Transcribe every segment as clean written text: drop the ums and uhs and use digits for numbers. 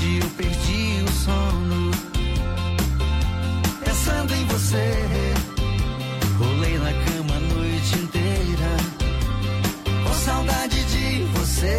noite eu perdi o sono, pensando em você. Rolei na cama a noite inteira, com saudade de você.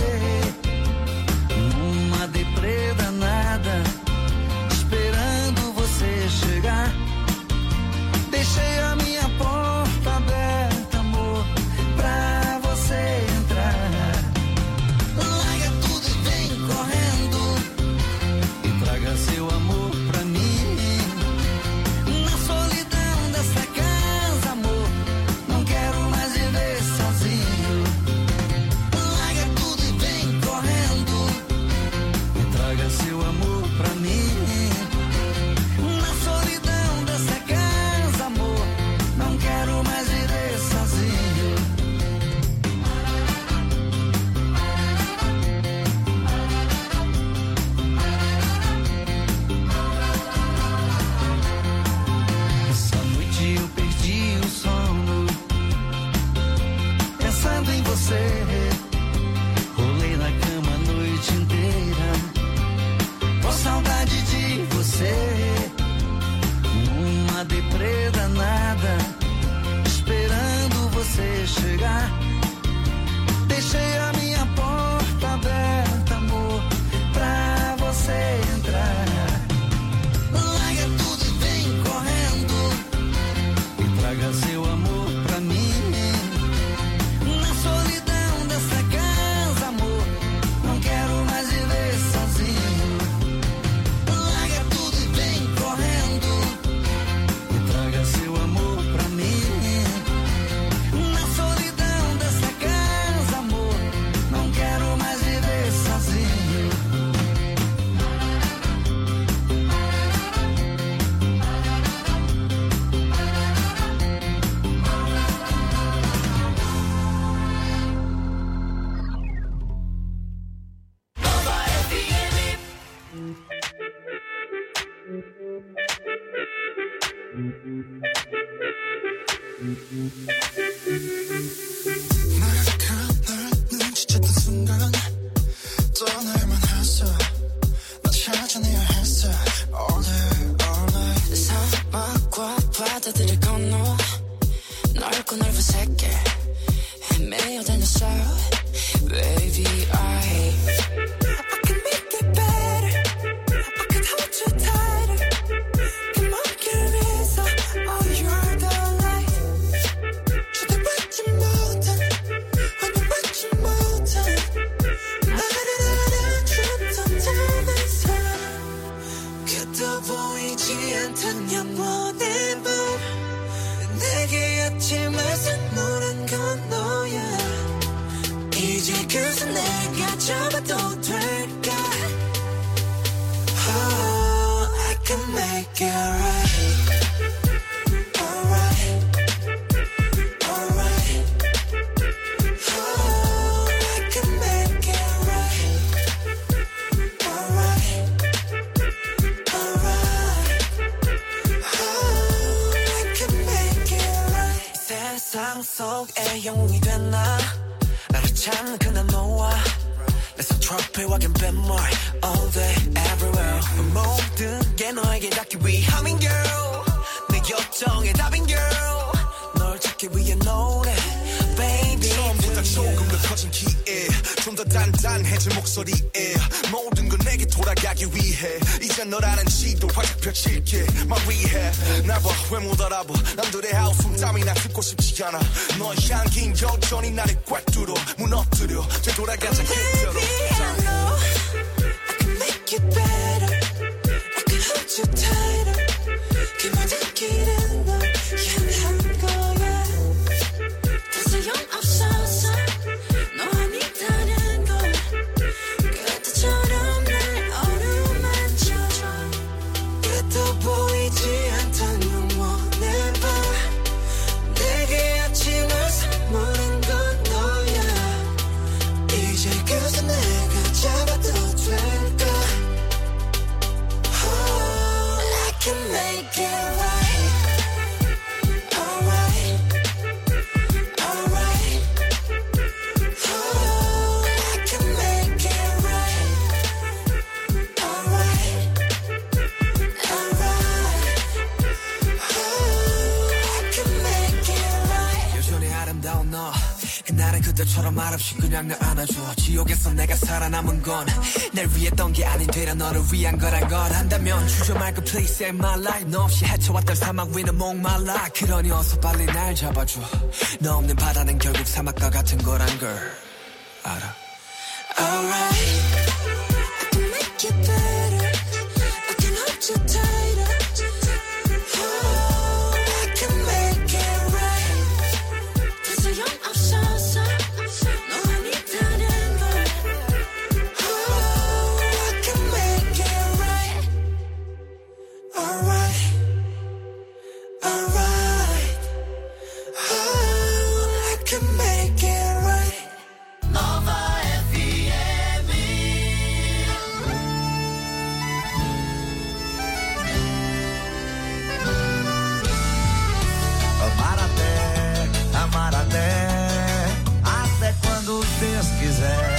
Numa deprê danada, esperando você chegar. Deixei a minha porta aberta, amor, pra você entrar. Larga tudo e vem correndo e traga seu amor pra mim. Na solidão dessa casa, amor, não quero mais viver sozinho. Larga tudo e vem correndo e traga seu amor pra mim. Na solidão dessa casa, amor, não quero mais viver sozinho. Essa noite eu perdi o sono, pensando em você. Rolei na cama a noite inteira, com saudade de você. Numa deprê danada, esperando você chegar. Deixei a minha porta aberta, amor, pra você entrar. Larga tudo e vem correndo e traga seu amor pra mim. Na solidão dessa casa, amor, não quero mais viver sozinho. Larga tudo e vem correndo e traga seu amor pra mim. Na solidão dessa casa, amor, não quero mais viver sozinho. 널 눈치챘던 순간 떠날만 했어. 널 찾아내야 했어. All day, all night. 사막과 바다들을 건너 넓고 넓은 세계 헤매어 다녔어. Baby, I can make it better. I can hold you tighter. Come on, give it up. Oh, you're the light. 주대받지 못한 환영받지 못한 나를 알아주던 다른 사람. 그도 보이지 않던 영원의 밤. 내게 아침을 선물한 건 너야. 이제 그새 내가 잡아도 될까? Oh, I can make it right. Alright, alright. Oh, I can make it right. Alright, alright. Oh, I can make it right. 세상 속에 영웅이 됐나? 나를 찾는 그날 너와 내 손트로피와 갬뱀물 all day everywhere. 모든 게 너에게 닿기 위함인 girl. 내 요청의 답인 girl. 널 찾기 위해 노래 baby. 처음보다 조금 더 커진 기에 좀 더 단단해진 목소리에 모든 건 내게 돌아가기 위해 이제 너라는 지도 활짝 펼칠게 말 위해 날 봐 왜 못 알아봐 남들의 하우스 땀이나 듣고 싶지 않아 너의 향긴 여전히 나를 꽉 뚫어 무너뜨려 되돌아가자 그대로. Baby, I know I can make it better. I can hold you tighter. 그 모든 길은 너 향한 거야. 더 소용없어서 너 아니다는 걸. 그때처럼 날 어루만져. 그래도 보이지 않던 영원의 밤. 내게 아침을 선물한 건 너야. 이제 그새 내가 잡아도 될까? Oh, I can make it right. 그때처럼 말없이 그냥 날 안아줘. 지옥에서 내가 살아남은 건 날 위했던 게 아닌 되려 너를 위한 거란 걸 안다면 주저 말고 please save my life. 너 없이 헤쳐왔던 사막 위는 목말라. 그러니 어서 빨리 날 잡아줘. 너 없는 바다는 결국 사막과 같은 거란 걸 알아. Alright, I can make it better. I can hold you tighter. Oh, I can make it right. 더 소용없어서 너만 있다는 걸. Oh, I can make it right. Alright, alright. Oh, I can make it right. Nova amar até quando Deus quiser.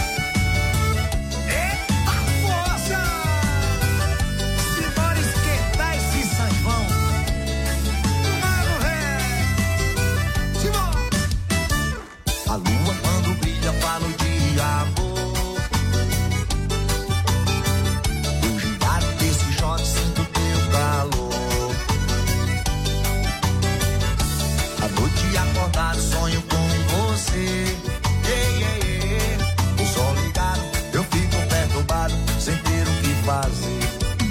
Eita força! Simbora esquentar esse São João. Mago ré! Simbora! A lua quando brilha fala de amor. O gingado desse shot sinto teu calor. À noite acordado sonho com você. Yeah, yeah, yeah. O sol ligado, eu fico perturbado sem ter o que fazer.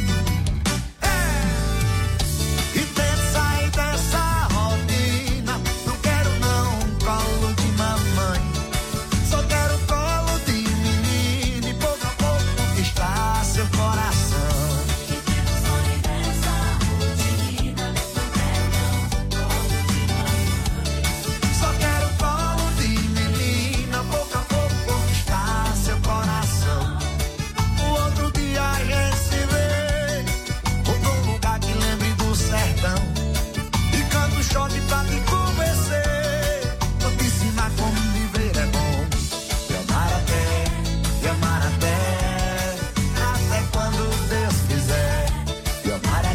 E tento sair dessa rotina. Não quero não colo de mamãe. Só quero colo de menino e pouco a pouco conquistar seu coração. E tento sair dessa rotina. Não quero não colo de mamãe. Só quero colo de menina, pouco a pouco conquistar seu coração. O outro dia a gente se vê, outro lugar que lembre do sertão. E canto chove pra te convencer, vou te ensinar como viver é bom. E amar até quando Deus quiser. E amar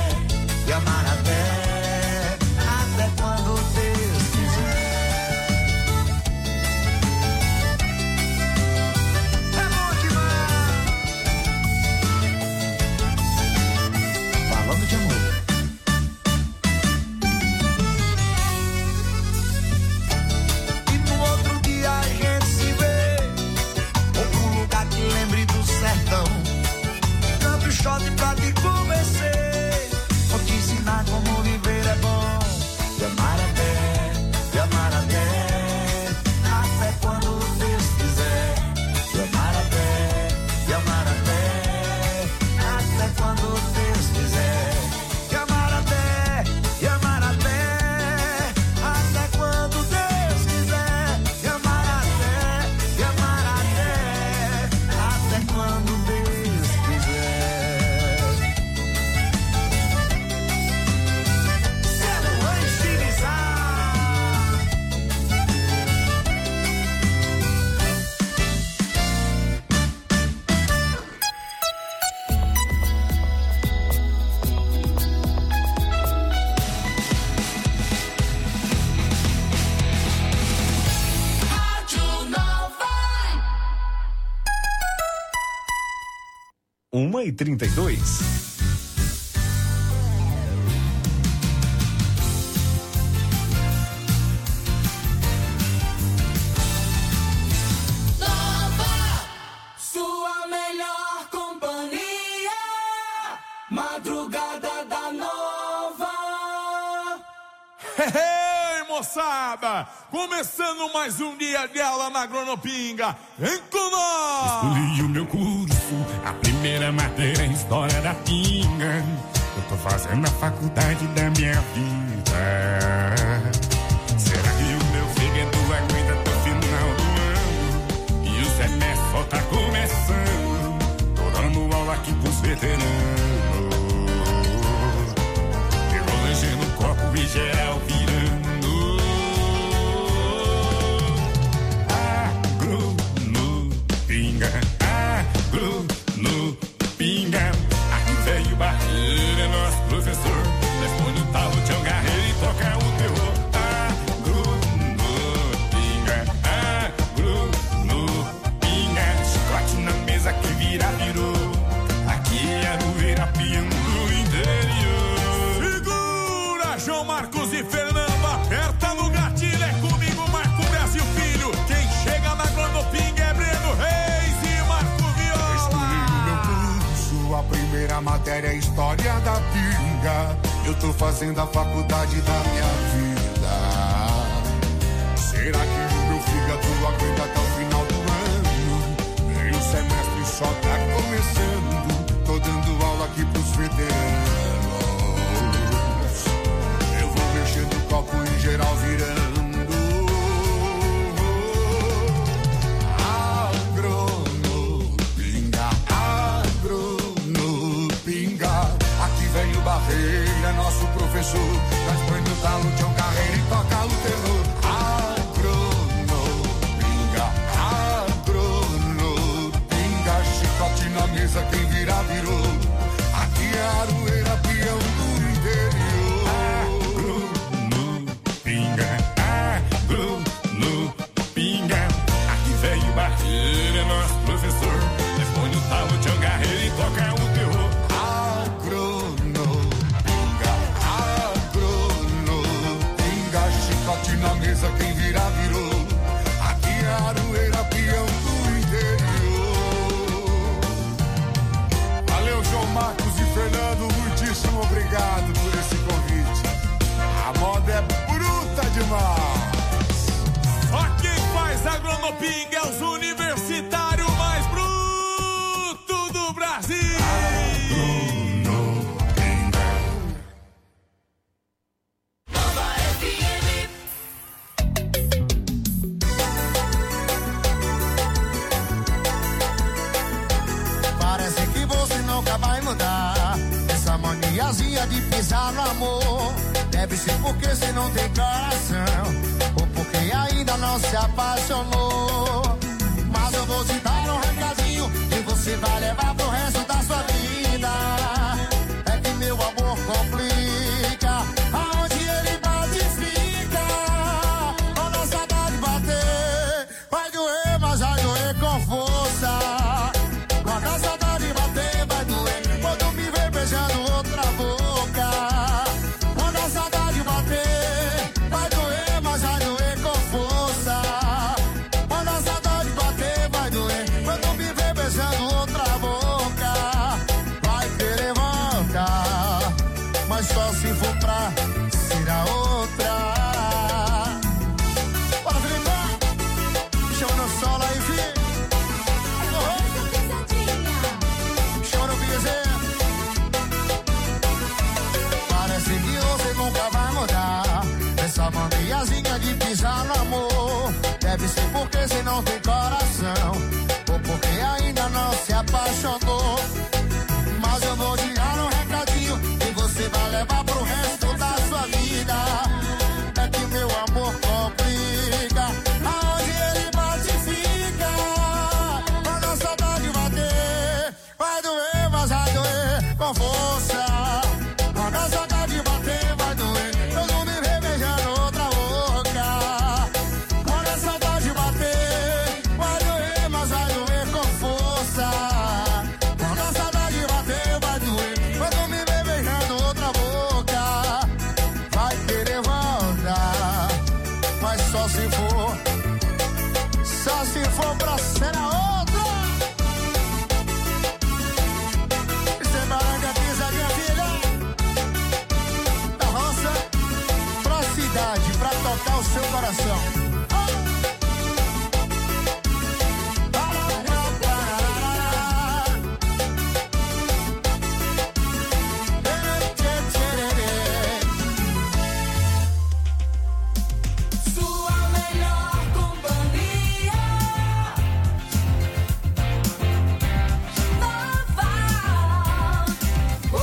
até quando Deus quiser. É bom demais. Falando de amor. E no outro dia a gente se vê, outro lugar que lembre do sertão. Canto e shot pra te convencer, vou te ensinar como viver é bom. E amar até quando Deus quiser. E amar até quando Deus quiser. E amar até quando Deus quiser. E amar até quando Deus quiser. Selo estilizar. Rádio Nova. 1h32. Sua melhor companhia, madrugada da Nova. Hey, moçada! Começando mais um dia de aula na Agronopinga. Vem com nós! Escolhi o meu curso, a primeira matéria é História da Pinga. Eu tô fazendo a faculdade da minha vida. Será que o meu fígado aguenta até o final do ano? E o semestre só tá começando. Tô dando aula aqui pros veteranos. Eu vou enchendo o copo e geral virando. Agro no pinga. Aqui veio Barreira, nosso professor. Responde o tal, Tião Garreiro e toca o terror. Agro no pinga. primeira matéria, história da pinga. Eu tô fazendo a faculdade da minha vida. Será que o meu fígado aguenta até o final do ano? Meio semestre só tá começando. Tô dando aula aqui pros veteranos. Eu vou mexendo o copo em geral virando. Vem o Barreira, nosso professor. Nós põe no talo, Tião Carreira e toca o terror. Agronopinga, chicote na mesa, quem virar virou. Aqui é Aroeira, peão do interior. Agronopinga, aqui vem o Barreira, nosso professor. Nós põe no talo, Tião Carreira e toca o terror. Na mesa quem virar virou. Aqui é Aroeira, peão do interior. Valeu, João Marcos e Fernando, muitíssimo obrigado por esse convite. A moda é bruta demais. Só quem faz Agronopinga é os universitários mais brutos do Brasil. De pisar no amor, deve ser porque você não tem coração, ou porque ainda não se apaixonou. Mas eu vou te dar um recadinho que você vai levar pro resto da sua vida. É que meu amor complica, aonde ele bate fica. Quando a saudade bater, vai doer, mas vai doer com força. Quando a saudade bater, vai doer, quando me ver beijando outra boca. Quando a saudade bater, vai doer, mas vai doer com força. Quando a saudade bater, vai doer, quando me ver beijando outra boca. Vai querer voltar, mas só se for pra ser a outra. Bora, Felipe, chama no solo aí, filho. Chama no piseiro. Parece que você nunca vai mudar. Essa maniazinha de pisar no amor, deve ser porque você não tem coração, ou porque ainda não se apaixonou. Mas eu vou te dar um recadinho que você vai levar pro resto da sua vida. É que meu amor complica, aonde ele bate fica. Quando a saudade bater, vai doer, mas vai doer com força. Quando a saudade bater, vai doer, quando me ver beijando outra boca. Quando a saudade bater, vai doer, mas vai doer com força. Quando a saudade bater, vai doer, quando me ver beijando outra boca. Vai querer voltar, mas só se for pra ser a outra. Isso é baranga, pisadinha, filha. Da roça pra cidade, pra tocar o seu coração. Sua melhor companhia. Nova. Oh,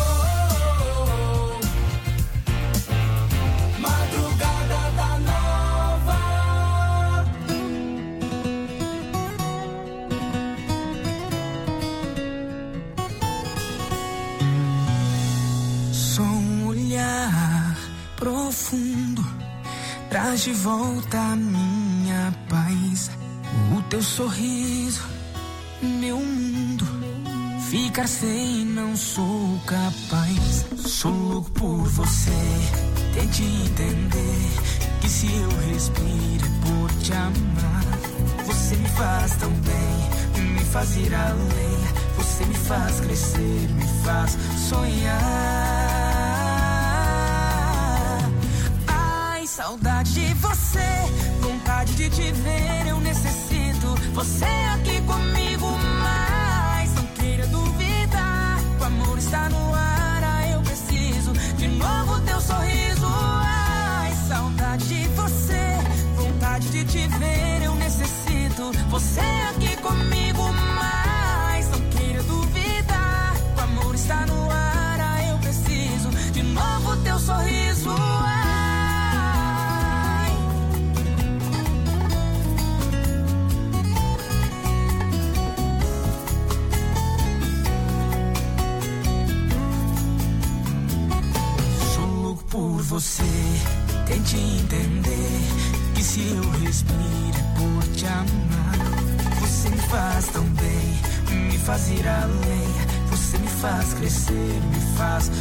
madrugada da Nova. Só um olhar profundo traz de volta a minha paz. O teu sorriso, meu mundo. Ficar sem não sou capaz. Sou louco por você. Tente entender que se eu respiro é por te amar. Você me faz tão bem. me faz ir além. Você me faz crescer, me faz sonhar. Ai, saudade de você, vontade de te ver, eu necessito você aqui comigo mais. Não queira duvidar, o amor está no ar, eu preciso de novo teu sorriso. Ai, saudade de você, vontade de te ver, eu necessito você aqui comigo mais. Não queira duvidar, o amor está no ar, eu preciso de novo teu sorriso. Ai. Sou louco por você, tente entender que se eu respiro é por te amar. Você me faz tão bem, me faz ir além. Você me faz crescer, me faz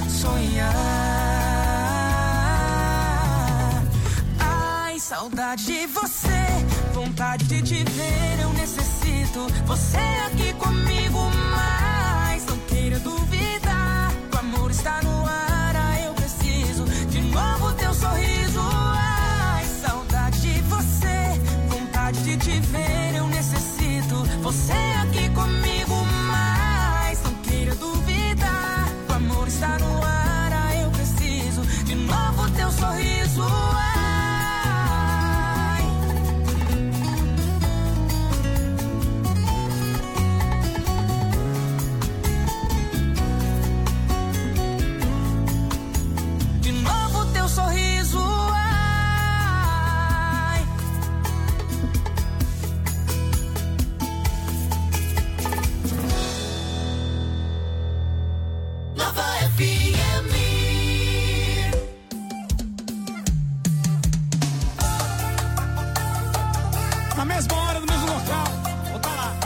sonhar. Ai, saudade de você, vontade de te ver, eu necessito você aqui comigo mais. Não queira duvidar, o amor está no ar, eu preciso de novo teu sorriso. Ai, saudade de você, vontade de te ver, eu necessito você aqui comigo mais. Não queira duvidar, o amor está no ar, eu preciso de novo teu sorriso. Ai. De novo teu sorriso. Ai. Nova FM. Na mesma hora, no mesmo local. Vou tá lá.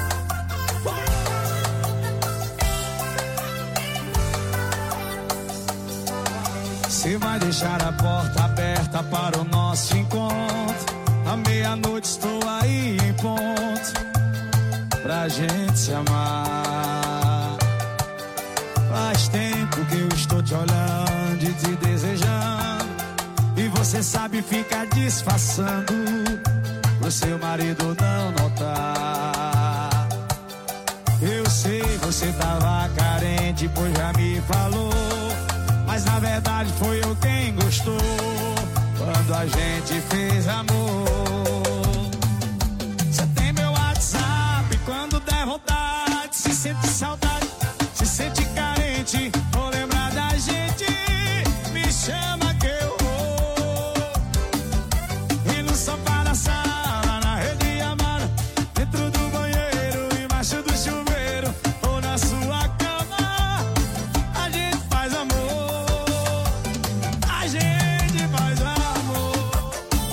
Você vai deixar a porta aberta para o nosso encontro. À meia-noite estou aí em ponto pra gente se amar. Faz tempo que eu estou te olhando e te desejando, e você sabe ficar disfarçando pro seu marido não notar. Eu sei, você tava carente, pois já me falou, mas na verdade foi eu quem gostou quando a gente fez amor. Você tem meu WhatsApp, quando der vontade, se sente saudade, se sente carente, ou lembrar da gente, me chama que eu vou. E no sofá da sala, na rede amada, dentro do banheiro, embaixo do chuveiro, ou na sua cama, a gente faz amor. A gente faz amor.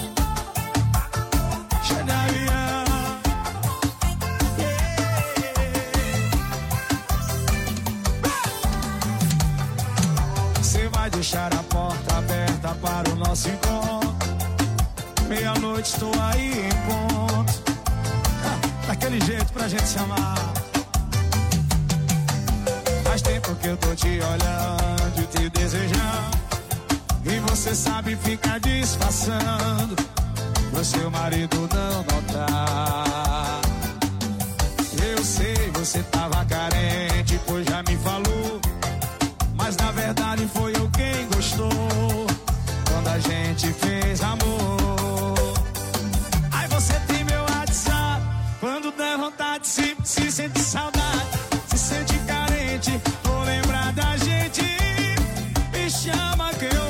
Cheio de avião. Você vai deixar a porta aberta para o nosso encontro. Meia-noite estou aí em ponto. Daquele jeito pra gente se amar. Faz tempo que eu tô te olhando e te desejando, e você sabe ficar disfarçando pro seu marido não notar. Eu sei, você tava carente, pois já me falou, mas na verdade foi eu quem gostou quando a gente fez amor. Aí você tem meu WhatsApp, quando der vontade, se sente saudade, se sente carente, ou lembrar da gente, me chama que eu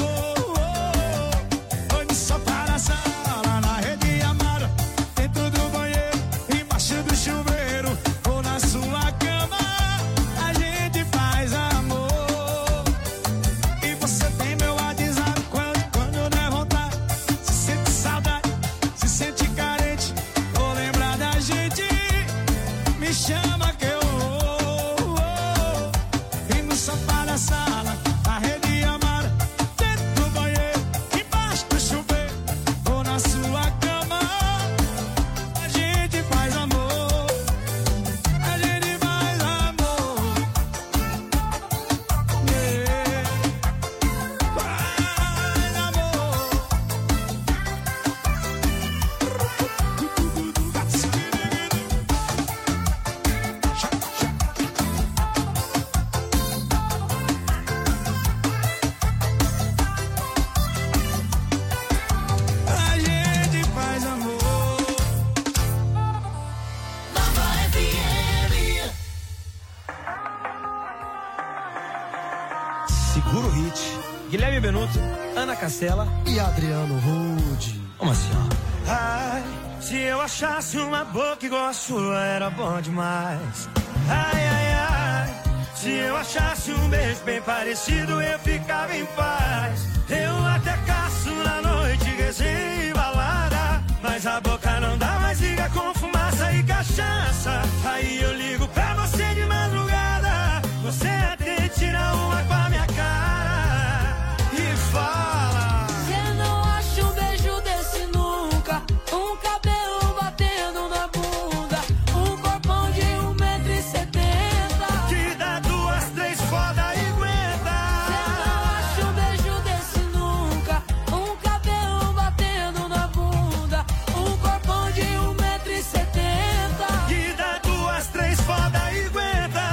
vou. Onde só para a sala, na rede amada, dentro do banheiro, embaixo do chuveiro, ou na sua cama, a gente faz amor. E você tem meu WhatsApp, quando der vontade, se sente saudade, se sente carente, ou lembrar da gente, me chama que eu vou. Segura o Hit, Guilherme Benuto, Ana Castela e Adriano Rude. Vamos assim, ó. Ai, se eu achasse uma boca igual a sua, era bom demais. Ai, ai, ai, se eu achasse um beijo bem parecido, eu ficava em paz. Eu até caço na noite, resenha e balada, mas a boca não dá mais, liga com fumaça e cachaça. Aí eu ligo pra você de madrugada, você até tira uma com a minha cara e fala: cê não acha um beijo desse nunca, um cabelo batendo na bunda, um corpão de 1,70m, que dá 2, 3 foda e aguenta. cê não acha um beijo desse nunca, um cabelo batendo na bunda, um corpão de 1,70m, Que dá 2, 3 foda e aguenta.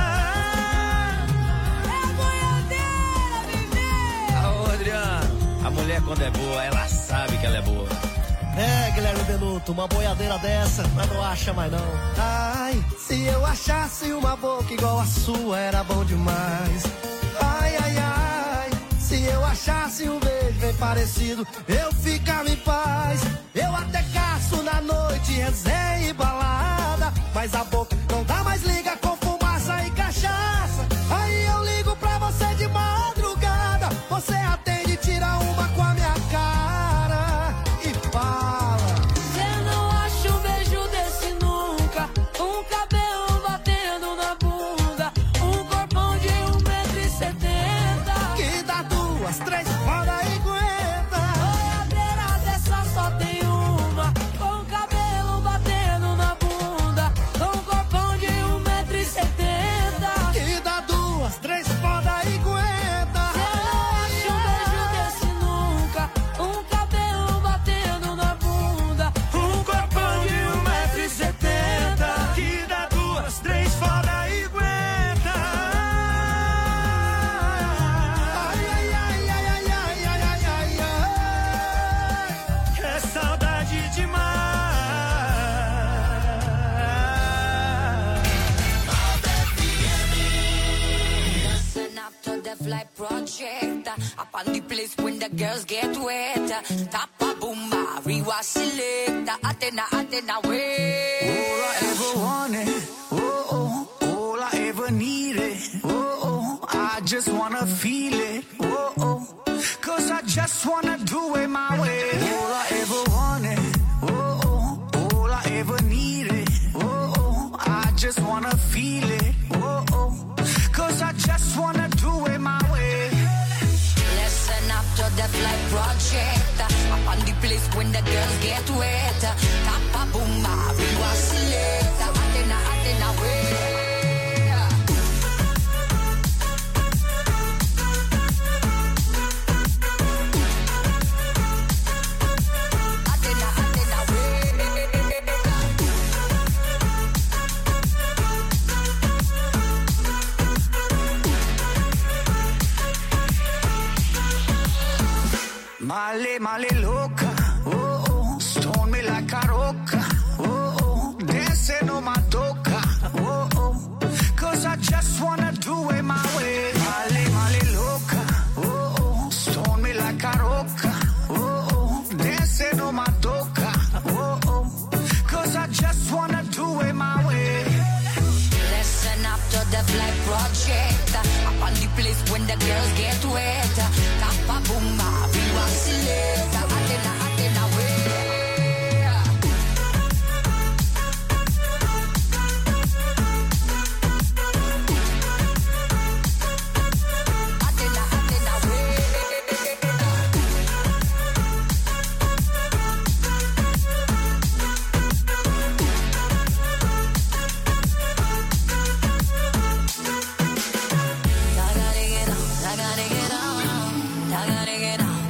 é boiadeira, bebê. Ô, Adriano, a mulher quando é boa, ela sabe que ela é boa. É, Guilherme Benuto, uma boiadeira dessa, mas não acha mais não. Ai, se eu achasse uma boca igual a sua, era bom demais. Ai, ai, ai, se eu achasse um beijo bem parecido, eu ficava em paz. Eu até caço na noite, resenha e balada, mas a boca não dá mais, liga com fumaça e cachaça. Aí eu ligo pra você de madrugada, você atende, tira uma com a minha cara e fala: Cê não acha um beijo desse nunca, um cabelo batendo na bunda, um corpão de 1,70m, que dá 2, 3 foda e aguenta. boiadeira dessa só tem uma, com cabelo batendo na bunda, um corpão de 1,70m. Que dá 2, 3 foda e aguenta. Cê não acha um beijo desse nunca, um cabelo batendo na bunda, Um corpão de 1,70m, que dá 2, 3 foda e aguenta. Ai, ai, ai, ai, ai, ai, ai, ai, ai. É saudade demais. Listen up to the flight project. Up on the place when the girls get wet. Tapa boomba, rewa selecta. Atena, Atena, way. All I ever wanted, oh oh, all I ever needed, oh oh, I just wanna feel it, oh oh, 'cause I just wanna do it my way. All I ever wanted, oh oh, all I ever needed, oh oh, I just wanna feel it, oh oh, 'cause I just wanna do it my way. Listen up to the flight project. Up on the place when the girls get wet. Tapa boomba, rewa selecta. Atena, Atena, way. Atena, Atena, way. Male, male louca, oh oh, stone me like a roca, oh oh, dancing on my toca, oh oh, 'cause I just wanna do it my way. Male, male louca, oh oh, stone me like a roca, oh oh, dancing on my toca, oh oh, 'cause I just wanna do it my way. Listen up to the flight project. Up on the place when the girls get wet. Tapa boomba, rewa selecta. Atena, Atena, way. Atena, Atena, way. I gotta get on, I gotta get on, I gotta get on.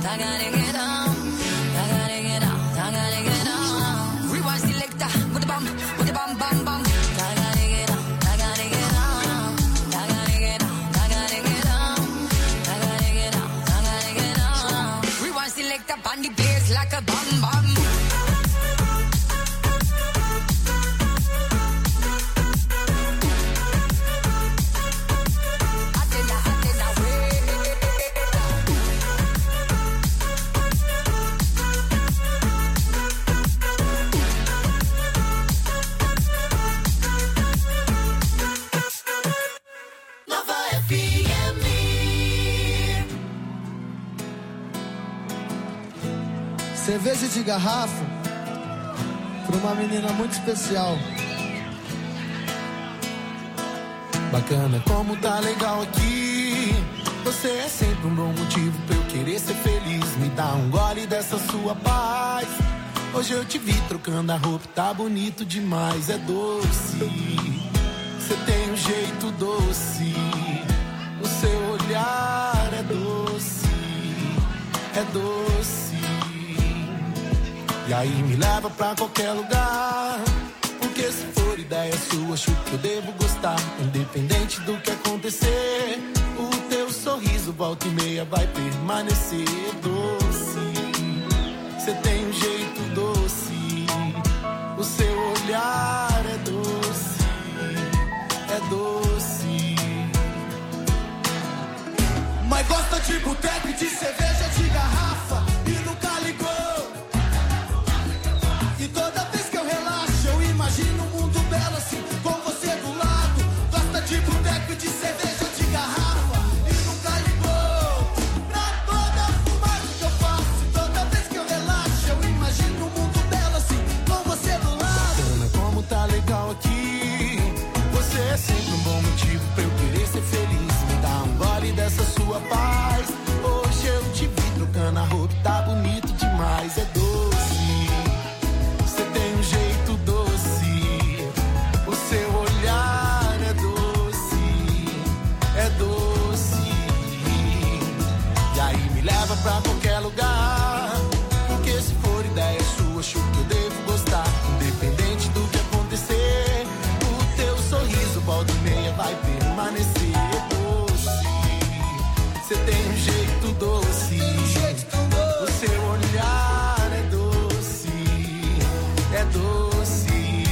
Cerveja de garrafa pra uma menina muito especial. Bacana como tá legal aqui. Você é sempre um bom motivo pra eu querer ser feliz. Me dá um gole dessa sua paz. Hoje eu te vi trocando a roupa, tá bonito demais. É doce, você tem um jeito doce. O seu olhar é doce, é doce. E aí me leva pra qualquer lugar, porque se for ideia sua, acho que eu devo gostar. Independente do que acontecer, o teu sorriso volta e meia vai permanecer doce. Você tem um jeito doce, o seu olhar é doce, é doce. Mas gosta de boteco e de cerveja de garrafa e nunca ligou. E toda vez que eu relaxo, eu imagino um mundo belo assim, com você do lado. Gosta de boteco e de cerveja de garrafa e nunca ligou pra toda a fumaça que eu faço. E toda vez que eu relaxo, eu imagino um mundo belo assim, com você do lado. Bacana como tá legal aqui. Você é sempre um bom motivo pra eu querer ser feliz. Me dá um gole dessa sua paz. Hoje eu te vi trocando a roupa, tá bonito demais. É doce, você tem um jeito doce. O seu olhar é doce, é doce. E aí me leva pra qualquer lugar, porque se for ideia sua, acho que eu devo gostar. Independente do que acontecer, o teu sorriso volta e meia vai permanecer doce. Você tem um jeito doce, o seu olhar é doce, é doce.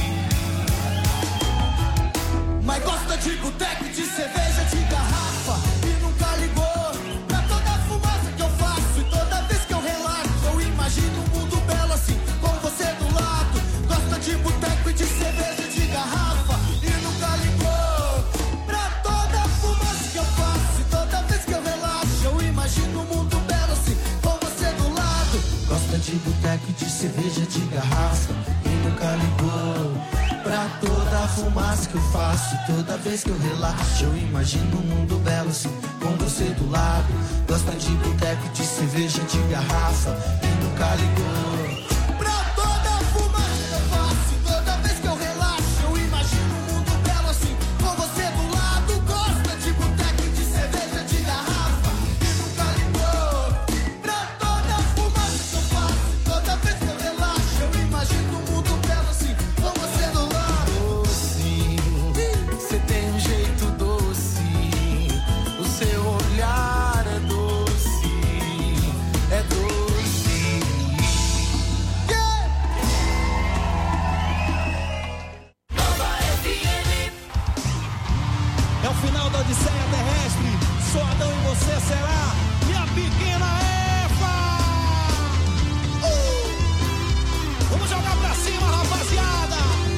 Mas gosta de boteco e de cerveja de garrafa e nunca ligou pra toda a fumaça que eu faço. E toda vez que eu relaxo, eu imagino um mundo belo assim, com você do lado. Gosta de boteco e de cerveja de garrafa e nunca ligou pra toda a fumaça que eu faço. E toda vez que eu relaxo, eu imagino um mundo belo assim, com você do lado. Gosta de boteco e de cerveja de garrafa e nunca ligou pra toda a fumaça que eu faço. Toda vez que eu relaxo, eu imagino um mundo belo assim, com você do lado. Gosta de boteco, de cerveja, de garrafa e nunca ligou pra toda a fumaça que eu faço. Toda vez que eu relaxo, eu imagino um mundo belo assim, com você do lado. Gosta de boteco, de cerveja, de garrafa e nunca ligou pra toda a fumaça que eu faço. Toda vez que eu relaxo, eu imagino um mundo belo assim, com você do lado. Você tem um jeito doce, o seu olhar é doce, é doce. Yeah! É o final da Odisseia Terrestre. Sou Adão e você será minha pequena Eva. Vamos jogar pra cima, rapaziada.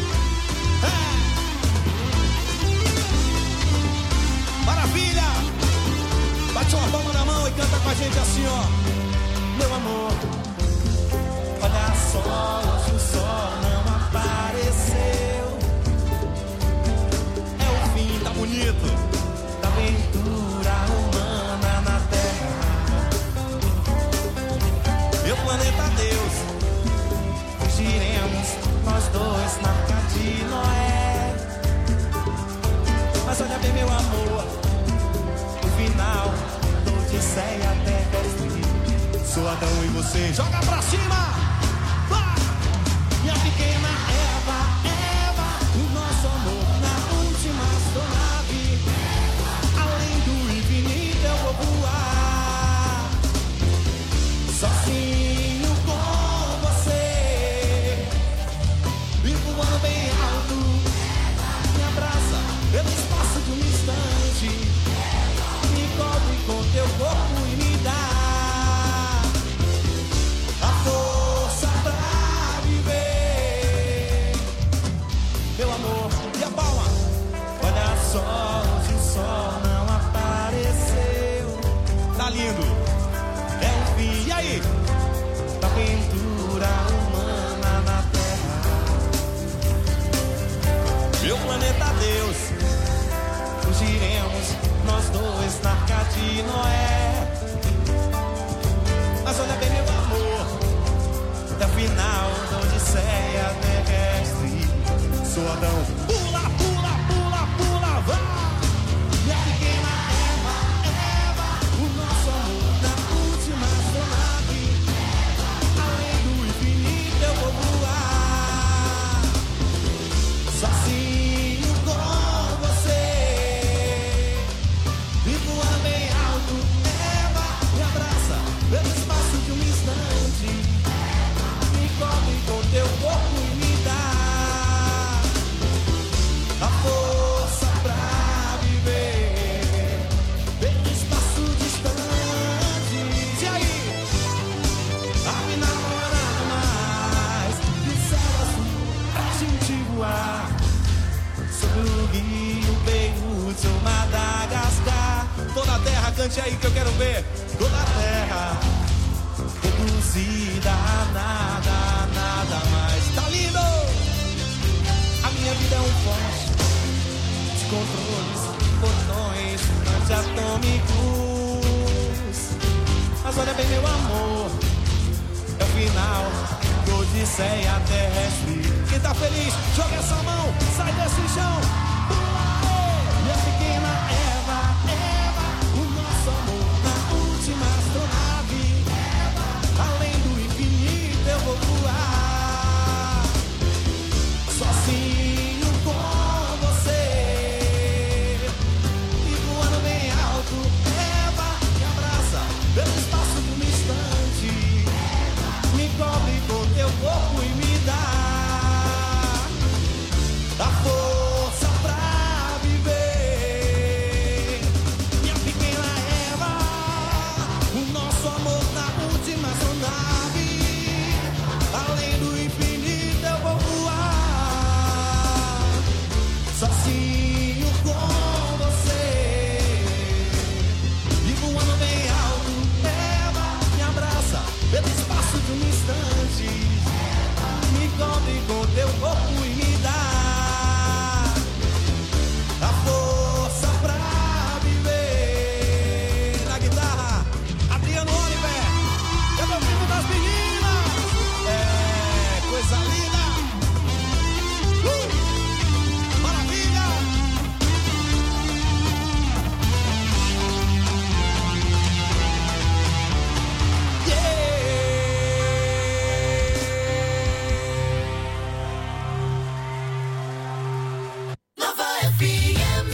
Maravilha. Bate uma palma na mão e canta com a gente assim, ó. Meu amor, olha só, hoje o sol não apareceu. É o fim, tá bonito, da aventura humana na Terra. Meu planeta Deus, fugiremos nós dois na Arca de Noé. Mas olha bem, meu amor, o final do Odisseia Terrestre. Sou Adão e você, joga pra cima! Vai! Minha pequena Eva, Eva, o nosso amor na última astronave. Além do infinito eu vou voar, sozinho com você, e voando bem alto. Me abraça pelo espaço de um instante, me cobre com teu corpo e me dá a força instante aí que eu quero ver toda a terra reduzida a nada, nada mais. Tá lindo! A minha vida é um poste de controles, botões antiatômicos. Mas olha bem, meu amor, é o final da odisseia terrestre. Quem tá feliz, joga essa mão, sai desse chão. Minha pequena Eva, o nosso amor na última astronave. Além do infinito eu vou voar, sozinho com você. E voando bem alto, Eva, me abraça pelo espaço de um instante. Me cobre com teu corpo e me dá a força pra viver. Minha pequena Eva, o nosso amor na última astronave. Além do infinito eu vou voar, sozinho com você. E voando bem alto, Eva, me abraça pelo espaço de um instante. Me cobre com teu corpo e me dá a força pra viver. Na guitarra, Adriano Oliver, é meu primo das meninas. É coisa linda. Maravilha. Nova FM.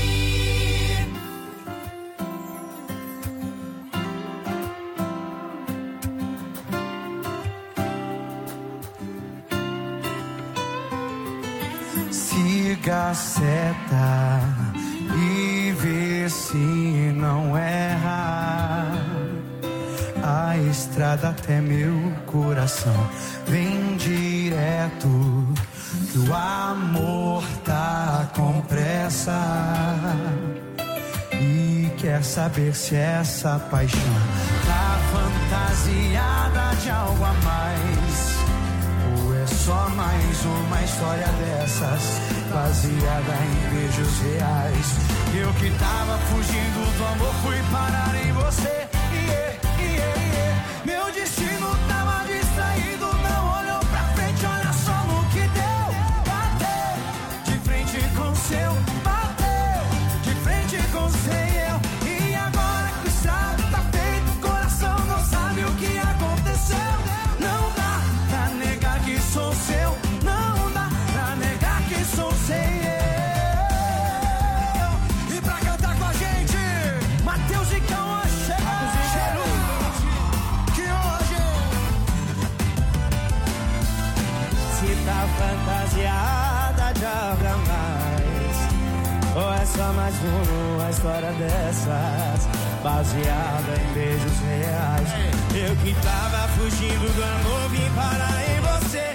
Siga a seta e vê se não erra. A estrada até meu coração vem direto, que o amor tá com pressa e quer saber se essa paixão tá fantasiada de algo a mais, ou é só mais uma história dessas baseada em beijos reais. Eu que tava fugindo do amor fui parar em você. Meu destino tava distraído, não olhou pra frente, olha só no que deu. Bateu de frente com o seu, bateu de frente com o seu. E agora que o estrago tá feito, o coração não sabe o que aconteceu. Não dá pra negar que sou seu, não dá pra negar que sou seu. E pra cantar com a gente, Matheus e Cauã, cheiro. Que hoje se tá fantasiada de algo a mais, ou é só mais uma história dessas baseada em beijos reais. Eu que tava fugindo do amor vim parar em você.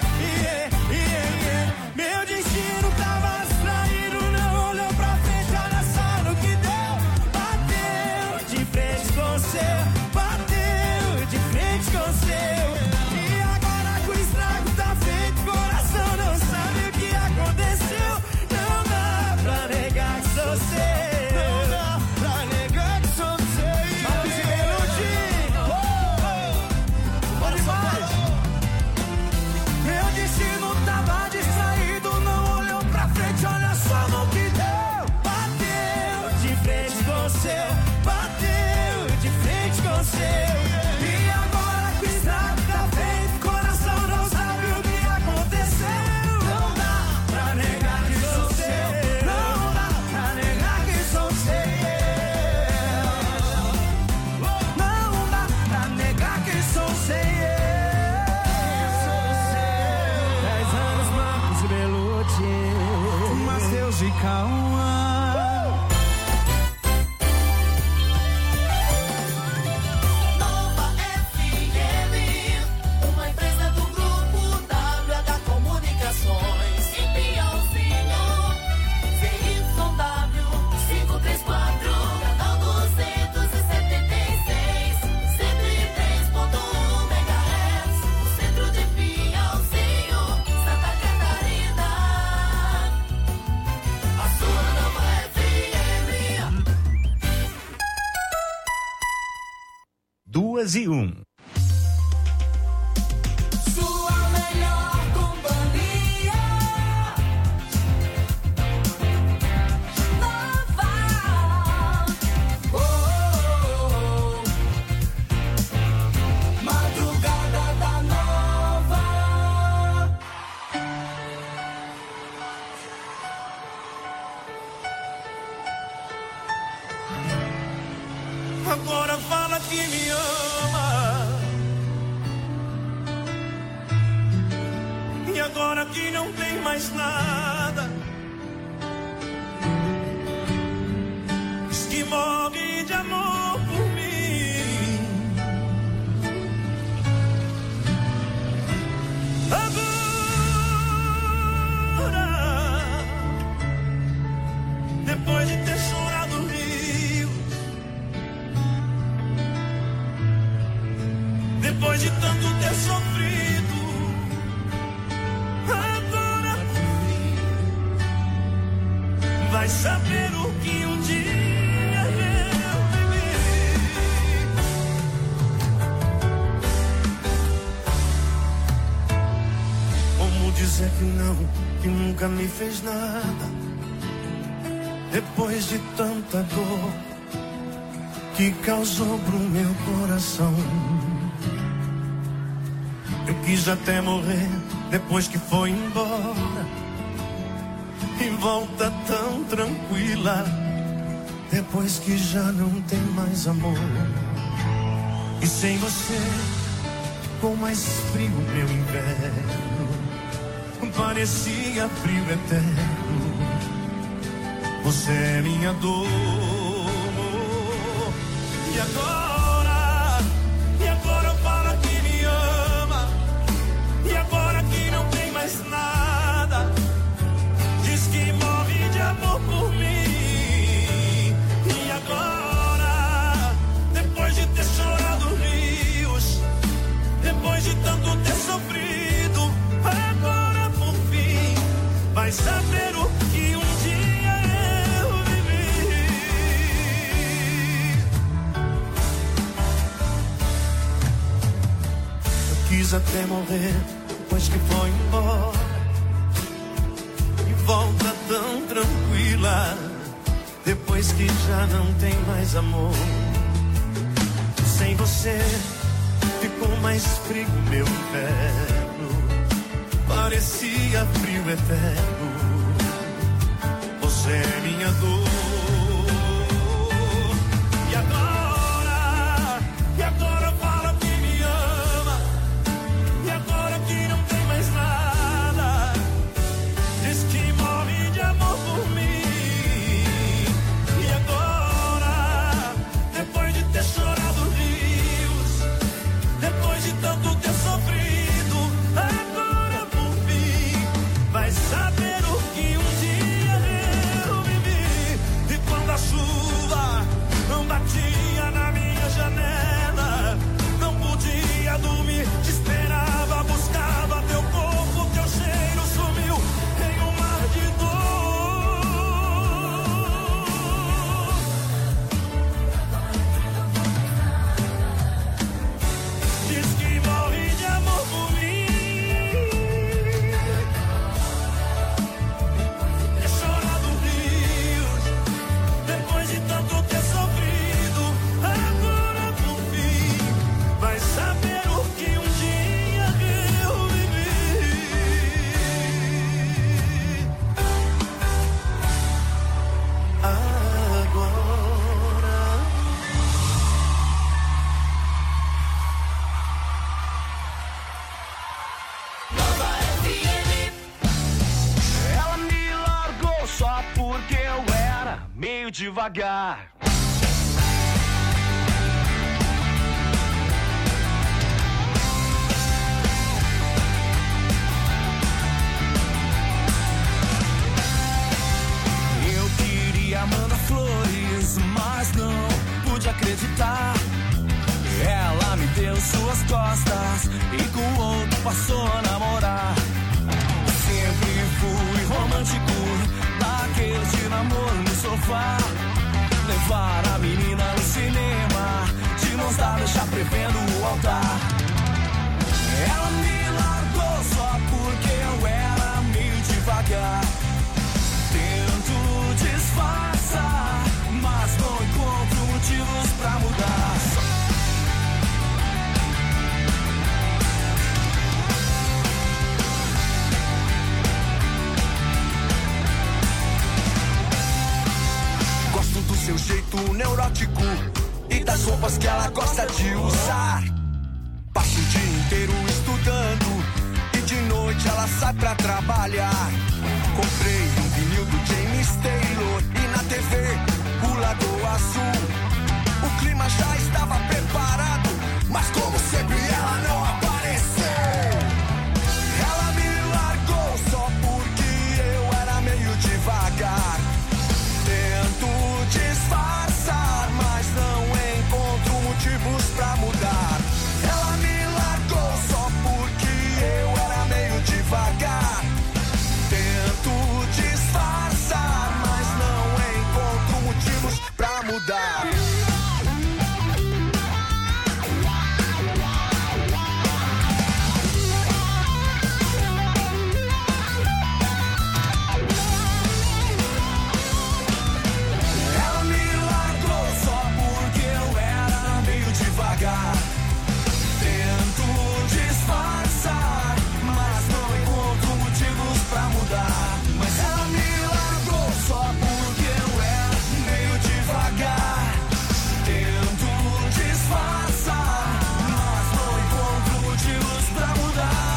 Meu destino tava distraído, não olhou pra frente, olha só no que deu. Bateu de frente com o seu, bateu de frente com o seu. E agora que o estrago tá feito, coração não sabe o que aconteceu. Não dá pra negar que sou seu, não dá pra negar que sou seu. Marcos e Belucci, bom demais. Meu destino tava distraído, não olhou pra frente, olha só no que deu. Bateu de frente com o seu, bateu de frente com o seu. E agora que o estrago tá feito, coração não sabe o que aconteceu. Não dá pra negar que sou seu, não dá pra negar que sou seu. Não dá pra negar que sou seu. 10 anos, Marcos e Belucci, Matheus e Cauã. Nova 2:01. Sua melhor companhia. Nova. Madrugada da Nova. Agora fala que me ama. E agora que não tem mais nada. Diz que morre de amor por mim. Agora, depois de ter chorado rios, depois de tanto ter sofrido, agora por fim vai saber o que um dia eu vivi. Como dizer que não, que nunca me fez nada, depois de tanta dor que causou pro meu coração. Eu quis até morrer depois que foi embora, e volta tão tranquila depois que já não tem mais amor. E sem você ficou mais frio meu inverno, parecia frio eterno. Você é minha dor. E agora fala que me ama. E agora que não tem mais nada, diz que morre de amor por mim. E agora, depois de ter chorado rios, depois de tanto ter sofrido, agora por fim vai saber o que um dia eu vivi. Eu quis até morrer depois que foi embora, e volta tão tranquila depois que já não tem mais amor. Sem você ficou mais frio meu inverno, parecia frio eterno. Você é minha dor. E agora fala que me ama. E agora que não tem mais nada, diz que morre de amor por mim. E agora, depois de ter chorado rios, depois de tanto ter sofrido, agora por fim vai saber o que um dia eu vivi. E quando a chuva não batia na minha janela, não podia dormir, te esperava, buscava teu corpo, teu cheiro sumiu em um mar de dor. Diz que morre de amor por mim. É chorado rios, depois de tanto ter sofrido, agora por fim vai saber o que um dia eu vivi. Agora Ela me largou só porque eu era meio devagar. Eu queria mandar flores, mas não pude acreditar. Ela me deu suas costas e com outro passou a namorar. Sempre fui romântico, daquele de namoro no sofá. Levar a menina no cinema, de mãos dadas já prevendo voltar. Ela me largou só porque eu era meio devagar. Tento disfarçar, mas não encontro motivos pra mudar. Gosto do seu jeito neurótico e das roupas que ela gosta de usar. Passo o dia inteiro estudando e de noite ela sai pra trabalhar. Comprei um vinil do James Taylor e na TV o Lagoa Azul. O clima já estava preparado, mas como sempre ela não apareceu. Ela me largou só porque eu era meio devagar. Tento disfarçar, mas não encontro motivos pra mudar. Ela me largou só porque eu era meio devagar. Tento disfarçar, mas não encontro motivos pra mudar. Ela me largou só porque eu era meio devagar. Tento disfarçar, mas não encontro motivos pra mudar. Mas ela me largou só porque eu era meio devagar. Tento disfarçar, mas não encontro motivos pra mudar.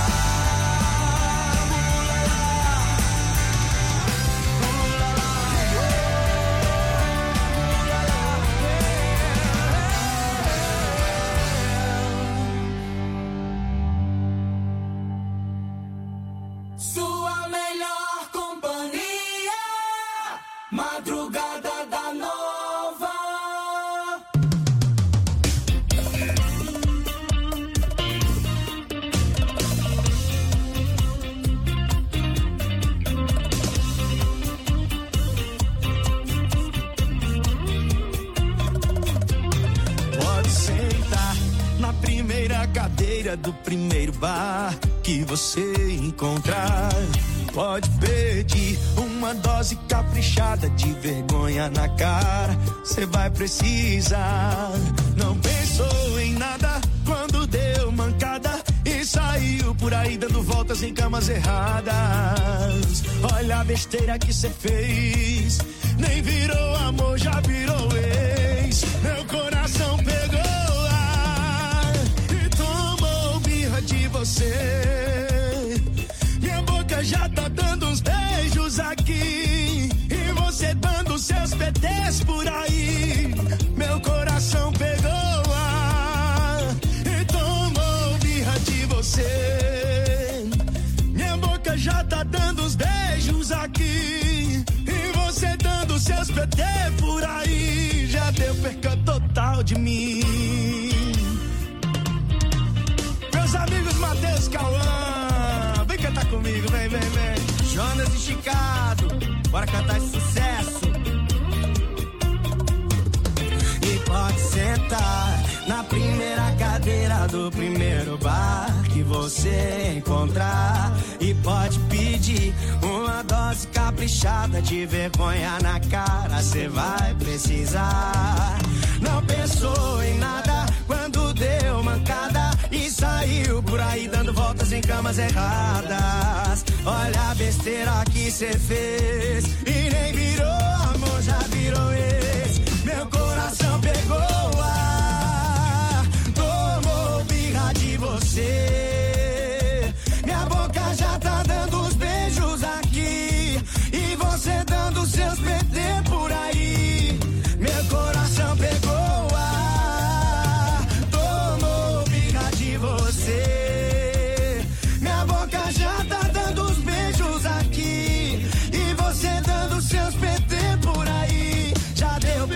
Sua melhor companhia, Madrugada da Nova. Pode sentar na primeira cadeira do primeiro bar que você encontrar. Pode pedir uma dose caprichada de vergonha na cara. Cê vai precisar. Não pensou em nada quando deu mancada e saiu por aí dando voltas em camas erradas. Olha a besteira que cê fez. Nem virou amor, já virou ex. Meu coração pegou ar e tomou birra de você. Minha boca já tá dando uns beijos aqui e você dando seus PTs por aí. Meu coração pegou ar e tomou birra de você. Minha boca já tá dando uns beijos aqui e você dando seus PT por aí. Já deu perca total de mim. Meus amigos Matheus Cauã, vem cantar comigo, vem, vem, vem. Jonas e Chicago, bora cantar esse sucesso. E pode sentar na primeira cadeira do primeiro bar que você encontrar. E pode pedir uma dose caprichada de vergonha na cara. Cê vai precisar. Não pensou em nada quando deu mancada e saiu por aí dando voltas em camas erradas. Olha a besteira que cê fez e nem virou amor, já virou ex. Meu coração pegou ar, tomou birra de você. Minha boca já tá dando os beijos aqui e você dando seus PT por aí. Meu coração pegou ar, tomou birra de você. Minha boca já tá dando os beijos aqui e você dando seus PT por aí. Já deu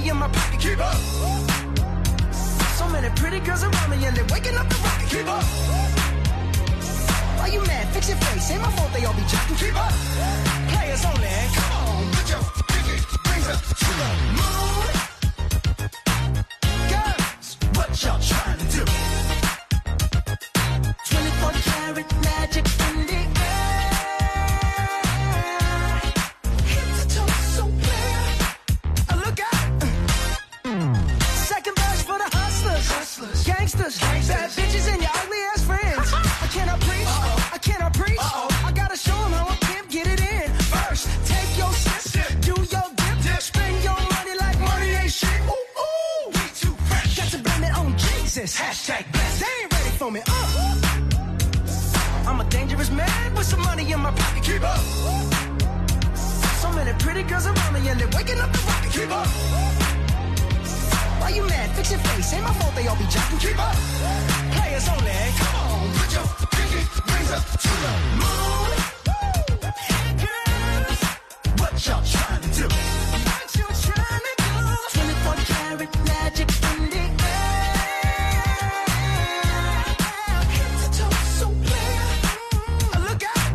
in my pocket. Keep up. So many pretty girls around me and they're waking up the rocket. Keep up. Why you mad? Fix your face. Ain't my fault they all be jacking. Keep up. Players only. Come on, put your pinky rings up to the moon. Girls, what y'all trying to do? 24 karat magic in the air. Hit the toe so clear. Look out. Second verse for the hustlers. Gangsters. Bad bitches and your ugly ass friends. I cannot preach. I cannot preach. I gotta show them how a pimp get it in. First, take your sip. Do your dip. Spend your money like money ain't shit. Ooh, ooh. We too fresh. Got to blame it on Jesus. Hashtag blessed. They ain't ready for me. I'm a dangerous man with some money in my pocket. Keep up. So many pretty girls around me and they're waking up the rocket. Keep up. Why you mad? Fix your face. Ain't my fault they all be jacking. Keep up. Players only. Come on, put your pinky rings up to the moon. Girls, what y'all trying to do? What you trying to do? 24 karat magic in the air. Hit the toe so clear. Look out.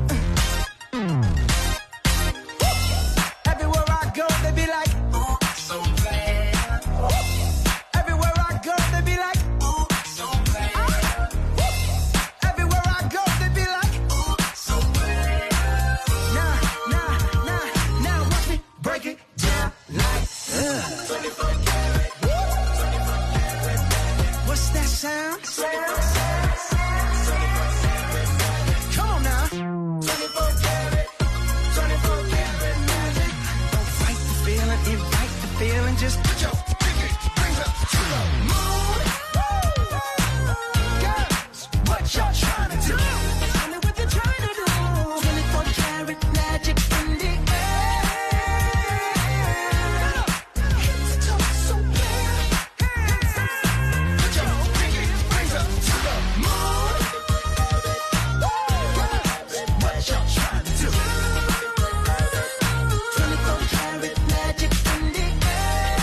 Everywhere I go, they be like, oh, so bad. Everywhere I go, they be like, oh, so bad. Everywhere I go, they be like, oh, so bad. Now, watch me break it down like, 24 karat. What's that sound? Come on now. 24 karat. 24 karat magic. Don't fight the feeling, invite the feeling. Just put your pinky rings up to the moon. Girls, what y'all trying to do? Tell me what you're trying to do. 24 karat magic in the air. Hit the toe so clear. Put your pinky rings up to the moon. Girls, what y'all trying to do? 24 karat magic in the air.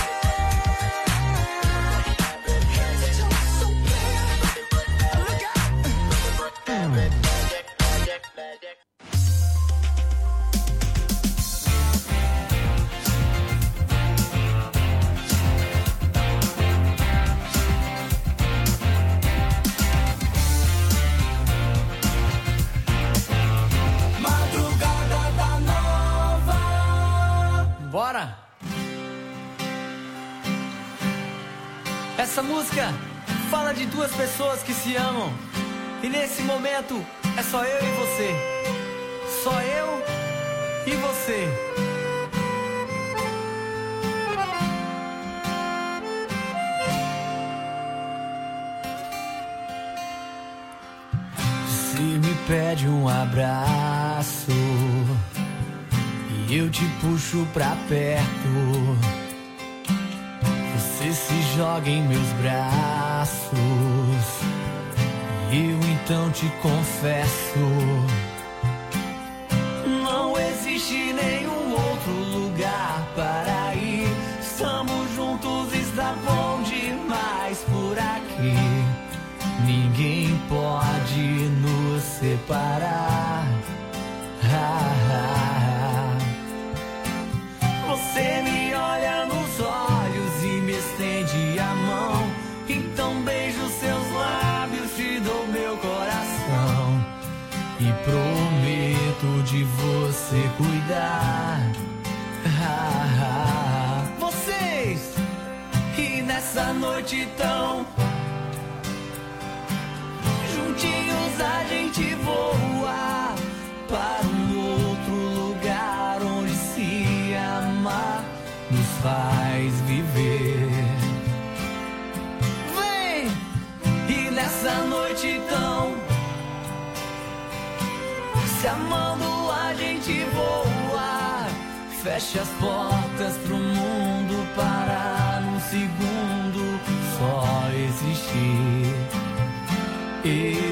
Hit the toe so clear. Look out. Madrugada da Nova. Bora! Essa música fala de duas pessoas que se amam. E nesse momento é só eu e você. Só eu e você. Se me pede um abraço e eu te puxo pra perto, você se joga em meus braços e eu então te confesso: não existe nenhum outro lugar para ir. Estamos juntos, está bom demais por aqui. Ninguém pode nos separar. Você me olha nos olhos e me estende a mão. Então beijo seus lábios, te dou meu coração e prometo de você cuidar. Vocês, e nessa noite tão juntinhos a gente voa para um outro lugar onde se amar nos faz viver. Vem! E nessa noite tão se amando a gente voa. Fecha as portas pro mundo para num segundo só existir.